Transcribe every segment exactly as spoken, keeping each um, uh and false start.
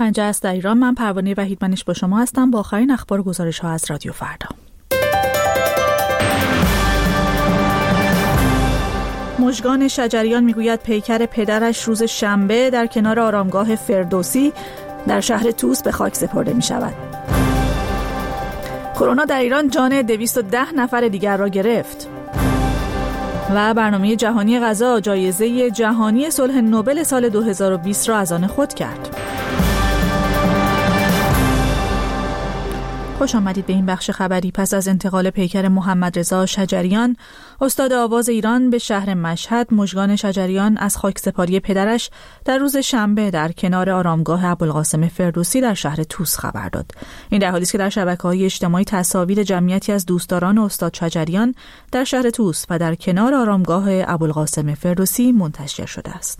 پنجه است در ایران. من پروانه وحیدمنش با شما هستم با آخرین اخبار و گزارش ها از رادیو فردا. مژگان شجریان میگوید پیکر پدرش روز شنبه در کنار آرامگاه فردوسی در شهر طوس به خاک سپرده می شود. کرونا در ایران جان دویست و ده نفر دیگر را گرفت. و برنامه جهانی غذا جایزه جهانی صلح نوبل سال دو هزار و بیست را از آن خود کرد. خوش آمدید به این بخش خبری. پس از انتقال پیکر محمدرضا شجریان استاد آواز ایران به شهر مشهد، مژگان شجریان از خاکسپاری پدرش در روز شنبه در کنار آرامگاه ابوالقاسم فردوسی در شهر طوس خبر داد. این در حالی است که در شبکه‌های اجتماعی تصاویر جمعیتی از دوستداران استاد شجریان در شهر طوس و در کنار آرامگاه ابوالقاسم فردوسی منتشر شده است.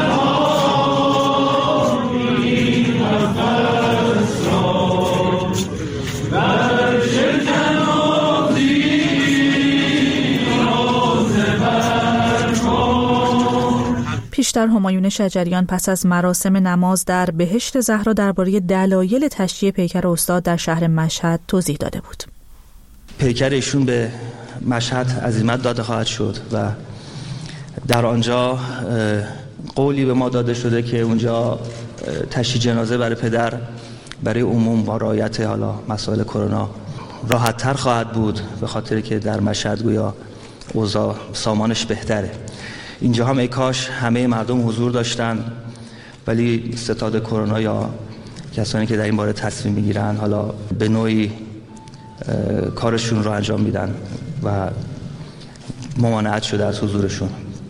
پیشتر همایون شجریان پس از مراسم نماز در بهشت زهرا درباره دلایل تشییع پیکر استاد در شهر مشهد توضیح داده بود. پیکر ایشون به مشهد عزیمت داده خواهد شد و در آنجا قولی به ما داده شده که اونجا تشییع جنازه برای پدر برای عموم با رعایت حالا مسائل کرونا راحت تر خواهد بود، به خاطر که در مشهد گویا اوضاع سامانش بهتره. اینجا هم ای کاش همه مردم حضور داشتن، ولی ستاد کرونا یا کسانی که در این باره تصمیم میگیرن حالا به نوعی کارشون رو انجام میدن و ممانعت شده از حضورشون.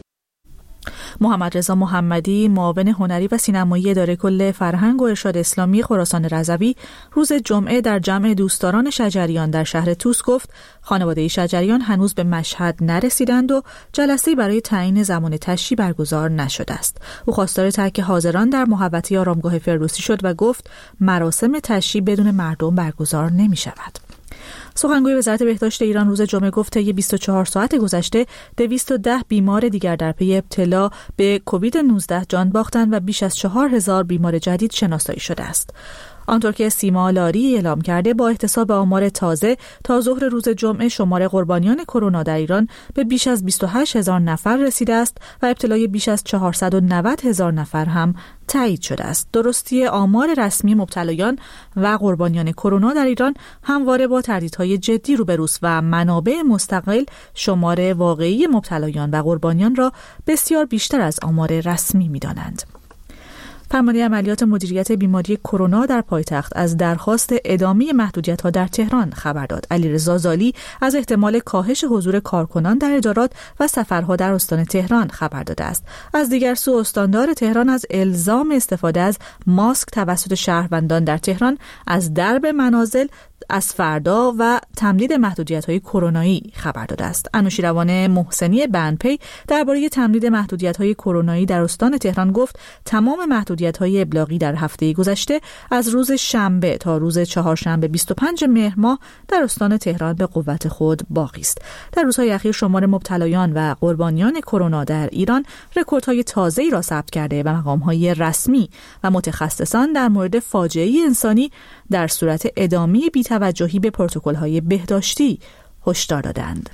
محمدرضا محمدی، معاون هنری و سینمایی اداره کل فرهنگ و ارشاد اسلامی خراسان رضوی، روز جمعه در جمع دوستداران شجریان در شهر طوس گفت خانواده شجریان هنوز به مشهد نرسیدند و جلسه‌ای برای تعیین زمان تشییع برگزار نشده است. او خواستار ترک حاضران در محوطه آرامگاه فردوسی شد و گفت مراسم تشییع بدون مردم برگزار نمی‌شود. سخنگوی وزارت بهداشت ایران روز جمعه گفت طی بیست و چهار ساعت گذشته دویست و ده بیمار دیگر در پی ابتلا به کووید نوزده جان باختند و بیش از چهار هزار بیمار جدید شناسایی شده است. آنطور که سیما لاری اعلام کرده با احتساب آمار تازه تا ظهر روز جمعه شمار قربانیان کرونا در ایران به بیش از بیست و هشت هزار نفر رسیده است و ابتلای بیش از چهارصد و نود هزار نفر هم تایید شده است. درستی آمار رسمی مبتلایان و قربانیان کرونا در ایران همواره با تردیدهای جدی روبروست و منابع مستقل شمار واقعی مبتلایان و قربانیان را بسیار بیشتر از آمار رسمی می‌دانند. فرمانده عملیات مدیریت بیماری کرونا در پایتخت از درخواست ادامه محدودیت‌ها در تهران خبر داد. علیرضا زالی از احتمال کاهش حضور کارکنان در ادارات و سفرها در استان تهران خبر داده است. از دیگر سو استاندار تهران از الزام استفاده از ماسک توسط شهروندان در تهران از درب منازل از فردا و تمدید محدودیت‌های کرونایی خبر داده است. انوشیروان محسنی بندپی درباره تمدید محدودیت‌های کرونایی در استان تهران گفت تمام محدودیت‌های ابلاغی در هفته گذشته از روز شنبه تا روز چهارشنبه بیست و پنج مهر ماه در استان تهران به قوت خود باقی است. در روزهای اخیر شمار مبتلایان و قربانیان کرونا در ایران رکوردهای تازه‌ای را ثبت کرده و مقام‌های رسمی و متخصصان در مورد فاجعه انسانی در صورت ادامه بی‌توجهی به پروتکل‌های بهداشتی هشدار دادند.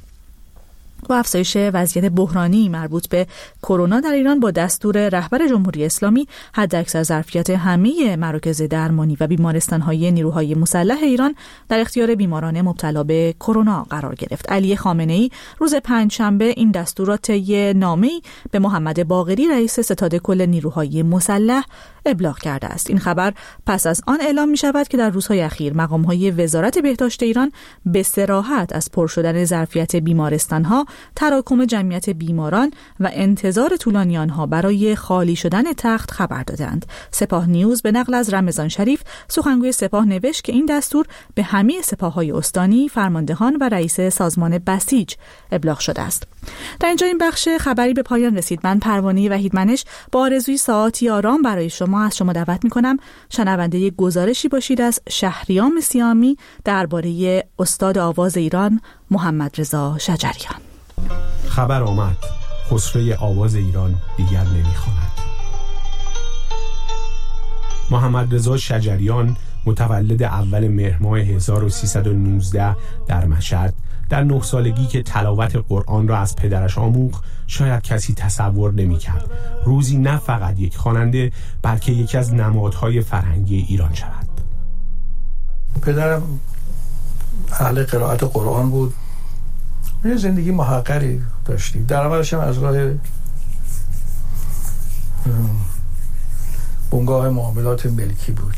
و افزایش وضعیت بحرانی مربوط به کرونا در ایران با دستور رهبر جمهوری اسلامی حداکثر ظرفیت همه مراکز درمانی و بیمارستان‌های نیروهای مسلح ایران در اختیار بیماران مبتلا به کرونا قرار گرفت. علی خامنه‌ای روز پنجشنبه این دستور را طی نامه‌ای به محمد باقری رئیس ستاد کل نیروهای مسلح ابلاغ کرده است. این خبر پس از آن اعلام می شود که در روزهای اخیر مقام‌های وزارت بهداشت ایران به صراحت از پر شدن ظرفیت بیمارستان‌ها، تراکم جمعیت بیماران و انتظار طولانی آنها برای خالی شدن تخت خبر دادند. سپاه نیوز به نقل از رمضان شریف سخنگوی سپاه نوشت که این دستور به همه سپاه‌های استانی، فرماندهان و رئیس سازمان بسیج ابلاغ شده است. در اینجا این بخش خبری به پایان رسید. من پروانه وحیدمنش با آرزوی ساعتی آرام برای شما از شما دعوت می‌کنم شنونده گزارشی باشید از شهریام سیامی درباره استاد آواز ایران محمدرضا شجریان. خبر آمد، خسروی آواز ایران دیگر نمی‌خواند. محمد رضا شجریان متولد اول مهر ماه هزار و سیصد و نوزده در مشهد، در نه سالگی که تلاوت قرآن را از پدرش آموخت، شاید کسی تصور نمی‌کرد روزی نه فقط یک خواننده بلکه یکی از نمادهای فرهنگی ایران شود. پدرم اهل قرائت قرآن بود. یه زندگی محقری داشتیم. درآمدش هم از راه بنگاه معاملات ملکی بود.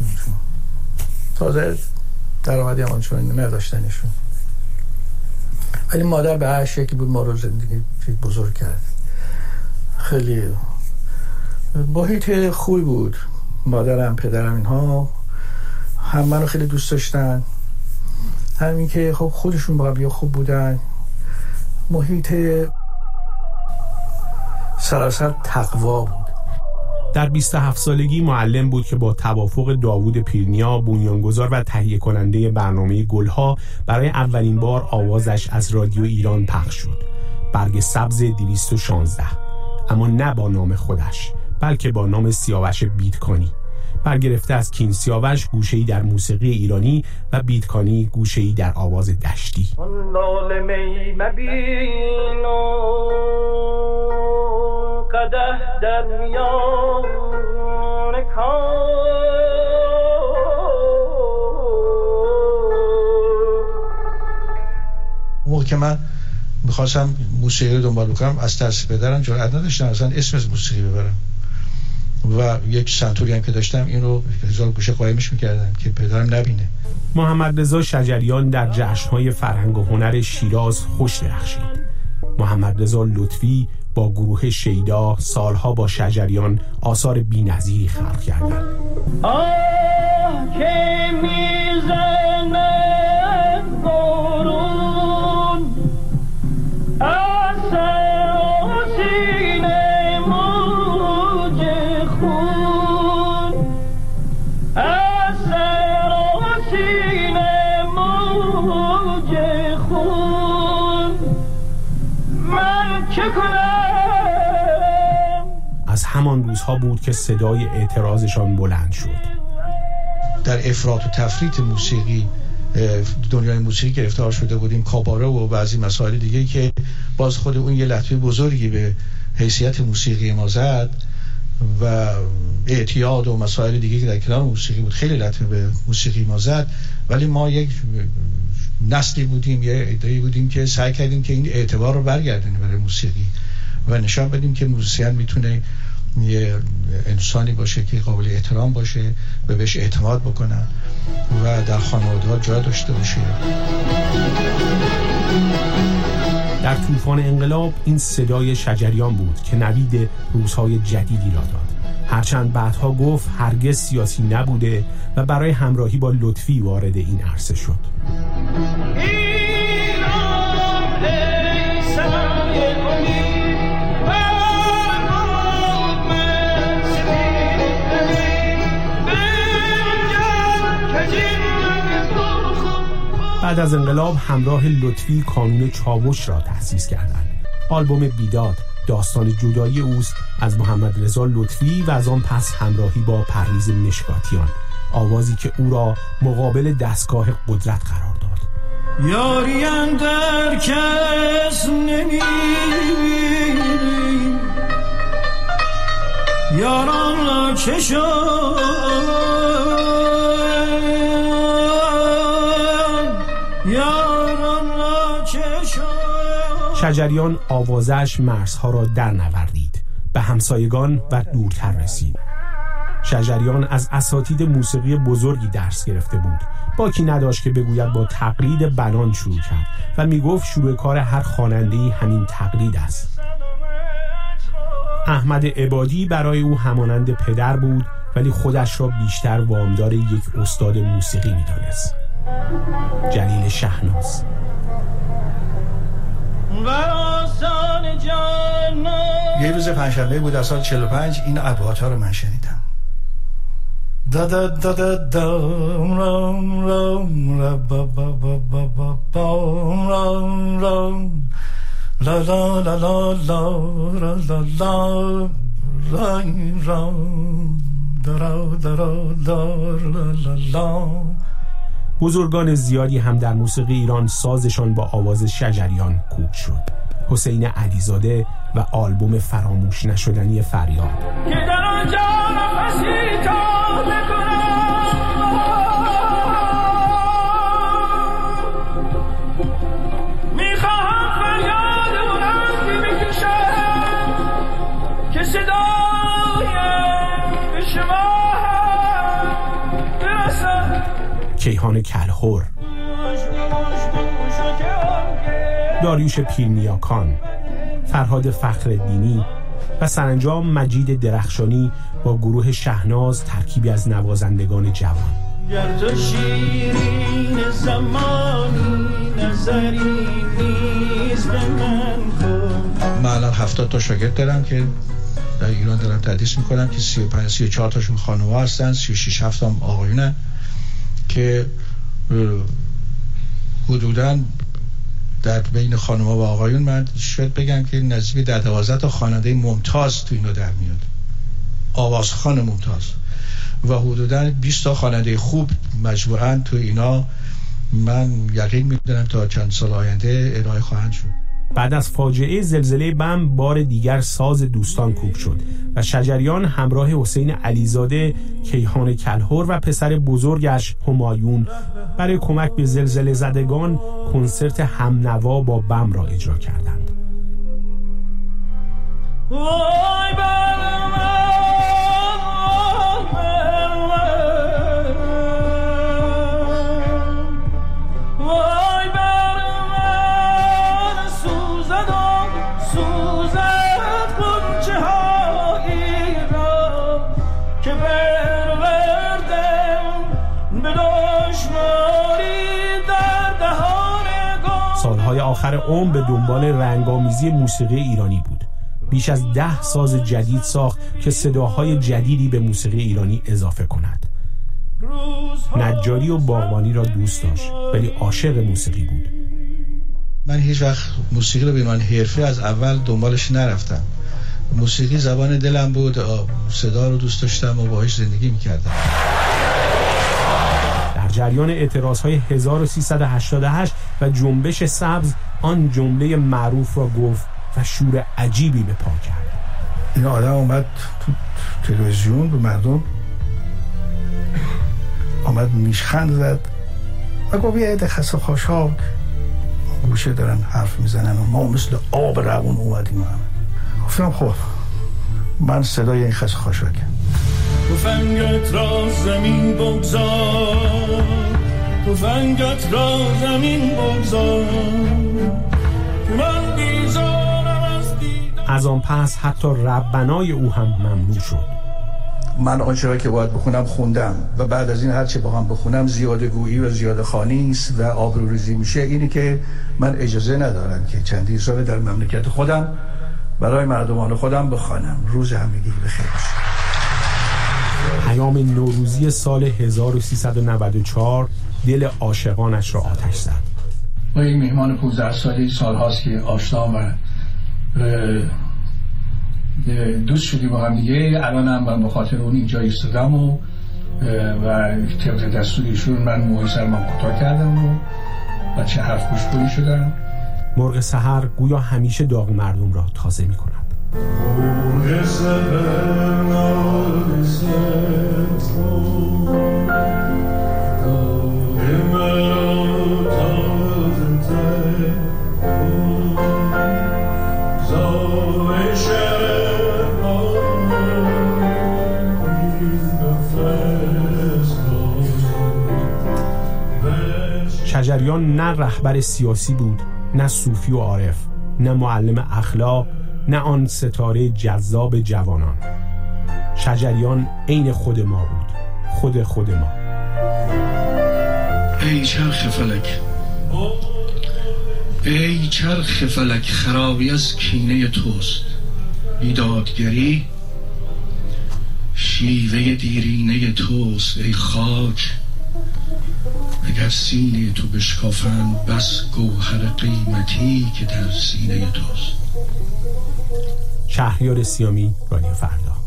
تازه درآمدی هم آنچنانی نداشتنشون. ولی مادر به هر شکلی بود ما رو زندگی بزرگ کرد. خیلی محیط خوبی بود. مادرم، پدرم، اینها هم منو خیلی دوست داشتن، همین که خب خودشون با هم خوب بودن. محیط سراسر تقوا بود. در بیست و هفت سالگی معلم بود که با توافق داوود پیرنیا، بنیانگذار و تهیه کننده برنامه گلها، برای اولین بار آوازش از رادیو ایران پخش شد. برگ سبز دویست و شانزده، اما نه با نام خودش بلکه با نام سیاوش بیتکانی، برگرفته از کین سیاوش گوشه‌ای در موسیقی ایرانی و بیتکانی گوشه‌ای در آواز دشتی. قده در میان موقع که من میخواستم موسیقی رو دنبال بکنم، از ترس پدرم جرئت نداشتم اصلا اسم از موسیقی ببرم و یک سنتوری هم که داشتم این رو هزار گوشه قایمش میکردم که پدرم نبینه. محمد رضا شجریان در جشن‌های فرهنگ و هنر شیراز خوش درخشید. محمد رضا لطفی با گروه شیدا سالها با شجریان آثار بی‌نظیری خلق کردند. آه که میزنه بارون از سینه موج خون، از سینه موج خون، من چه کنم؟ از همان روزها بود که صدای اعتراضشان بلند شد. در افراط و تفریط موسیقی دنیای موسیقی گرفتار شده بودیم، کاباره و بعضی مسائل دیگه که باز خود اون یه لطمه بزرگی به حیثیت موسیقی ما زد و اعتیاد و مسائل دیگه که در کنار موسیقی بود خیلی لطمه به موسیقی ما زد. ولی ما یک نسلی بودیم، یه عده‌ای بودیم که سعی کردیم که این اعتبار رو برگردونیم برای موسیقی و نشان بدیم که موزیسین میتونه یه انسانی باشه که قابل احترام باشه و بهش اعتماد بکنن و در خانواده‌ها جا داشته باشه. در طوفان انقلاب این صدای شجریان بود که نوید روزهای جدیدی را داد. هرچند بعدها گفت هرگز سیاسی نبوده و برای همراهی با لطفی وارد این عرصه شد. بعد از انقلاب همراه لطفی کانون چاوش را تأسیس کردند. آلبوم بیداد داستان جدایی اوست از محمد رضا لطفی و از آن پس همراهی با پرویز مشکاتیان، آوازی که او را مقابل دستگاه قدرت قرار داد. یاری اندر کس نمی یاران را چه شد شجریان آوازش مرزها را در نوردید، به همسایگان و دورتر رسید. شجریان از اساتید موسیقی بزرگی درس گرفته بود، باکی نداشت که بگوید با تقلید بنان شروع کرد و میگفت شروع کار هر خواننده‌ای همین تقلید است. احمد عبادی برای او همانند پدر بود، ولی خودش را بیشتر وامدار یک استاد موسیقی می‌دانست. جلیل شهناز. یه روز پنجشنبه بود در سال چهل و پنج این ابیات ها رو من شنیدم. دا دا دا دا دا رام رام را با با با با با با رام رام لا لا لا لا لا لا لا لا رام رام بزرگان زیادی هم در موسیقی ایران سازشان با آواز شجریان کوک شد. حسین علیزاده و آلبوم فراموش نشدنی فریاد. کیهان کلهر، داریوش پیرنیاکان، فرهاد فخرالدینی و سرانجام مجید درخشانی با گروه شهناز ترکیبی از نوازندگان جوان. من الان هفتاد تا شاگرد دارم که در ایران دارم تدریس میکنم که سی و پنج سی و چهار تاشون خانوما هستن، سی و شش هفت هم آقایونه که حدوداً در بین خانوما و آقایون من شاید بگم که نزدیک ده دوازده تا خواننده ممتاز تو اینا در میاد، آوازخوان ممتاز، و حدوداً بیست تا خواننده خوب مجموعاً تو اینا من یقین میدونم تا چند سال آینده ارائه خواهند شد. بعد از فاجعه زلزله بم بار دیگر ساز دوستان کوک شد و شجریان همراه حسین علیزاده، کیهان کلهر و پسر بزرگش همایون برای کمک به زلزله زدگان کنسرت همنوا با بم را اجرا کردند. سالهای آخر عمر به دنبال رنگامیزی موسیقی ایرانی بود. بیش از ده ساز جدید ساخت که صداهای جدیدی به موسیقی ایرانی اضافه کند. نجاری و باغبانی را دوست داشت ولی عاشق موسیقی بود. من هیچ وقت موسیقی رو به من حرفه از اول دنبالش نرفتم. موسیقی زبان دلم بود، صدا رو دوست داشتم و باهاش زندگی میکردم. در جریان اعتراضهای هزار و سیصد و هشتاد و هشت و جنبش سبز آن جمله معروف را گفت و شور عجیبی به پا کرد. این آدم اومد تو تلویزیون به مردم آمد نیشخند زد و گفت یه عده خس و خاشاک گوشه دارن حرف میزنن و ما مثل آب روون اومدیم همه. گفتم خب من صدای این خس و خاشاکم. تفنگت را زمین بگذار، تفنگت را زمین بگذار که من بیزارم از دیدن. از آن پس حتی ربنای او هم ممنوع شد. من آنچه را که باید بخونم خوندم و بعد از این هر چه با هم بخونم زیاده گویی و زیاده خوانی است و آبروریزی میشه. اینی که من اجازه ندارم که چندین سال در مملکت خودم برای مردمان خودم بخوانم. روز همگی بخیر باشید. پیام نوروزی سال هزار و سیصد و نود و چهار دل عاشقانش را آتش زد. با یک مهمان پانزده سالی سال هاست که آشنا و دوست شدیم با هم دیگه. الان هم من به خاطر اون اینجا ایستادم و و طبق دستورشون من موهای سرمان کوتاه کردم و بچه حرف گوش کنی شدم. مرغ سحر گویا همیشه داغ مردم را تازه می کند. مرغ سحر مرغ سحر شجریان نه رهبر سیاسی بود، نه صوفی و عارف، نه معلم اخلاق، نه آن ستاره جذاب جوانان. شجریان عین خود ما بود، خود خود ما. ای چرخ فلک، ای چرخ فلک، خرابی از کینه توست. بیدادگری شیوه دیرینه توست. ای خاک، اگر سینه تو بشکافند بس گوهر قیمتی که در سینه توست. شهریار سیامی، رادیو فردا.